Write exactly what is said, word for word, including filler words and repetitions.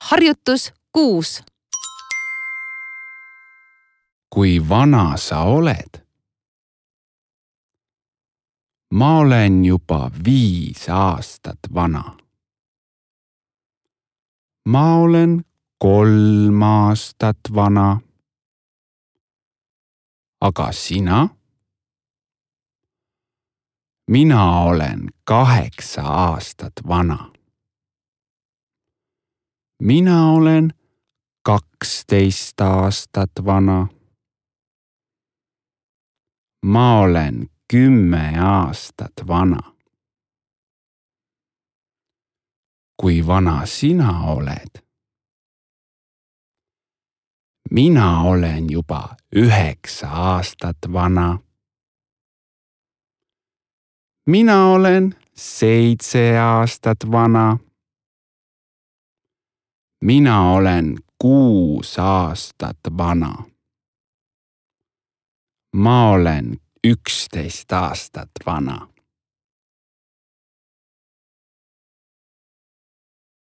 Harjutus kuus. Kui vana sa oled? Ma olen juba viis aastat vana. Ma olen kolm aastat vana. Aga sina? Mina olen kaheksa aastat vana. Mina olen kaksteist aastat vana. Ma olen kümme aastat vana. Kui vana sina oled? Mina olen juba üheksa aastat vana. Mina olen seitse aastat vana. Mina olen kuus aastat vana. Ma olen üksteist aastat vana.